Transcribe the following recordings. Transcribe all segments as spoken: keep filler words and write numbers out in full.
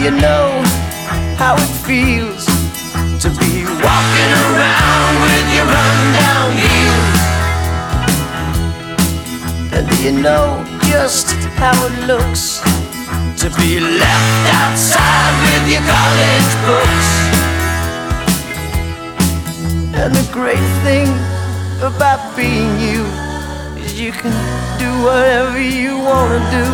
you know how it feels to be walking around with your run-down heels? And do you know just how it looks to be left outside with your college books? And the great thing about being you is you can do whatever you wanna do.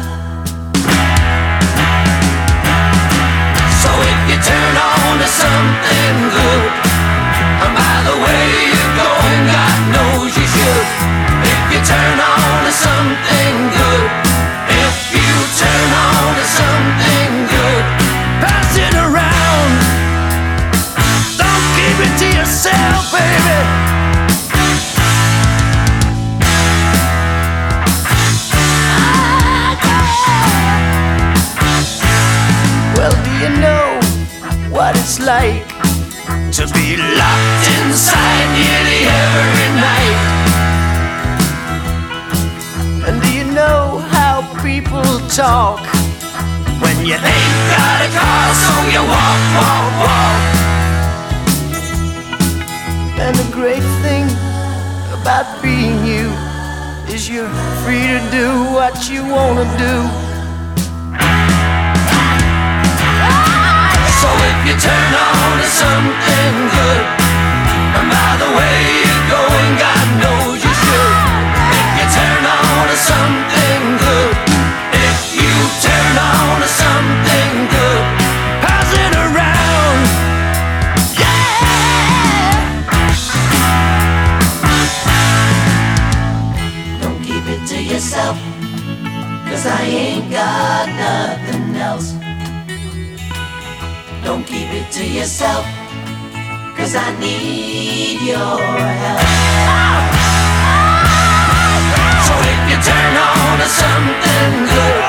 So if you turn on to something good, and by the way you're going, God knows you should. If you turn on to something good, if you turn on to something good, pass it around. Don't keep it to yourself, baby. Well, do you know what it's like to be locked inside nearly every night? And do you know how people talk when you ain't got a car, so you walk, walk, walk? And the great thing about being you is you're free to do what you wanna do. So if you turn on to something good, and by the way you're going, God knows you should. If you turn on to something good, if you turn on to something good, pass it around. Yeah! Don't keep it to yourself, 'cause I ain't got nothing else. Don't keep it to yourself, 'cause I need your help. So if you turn on to something good,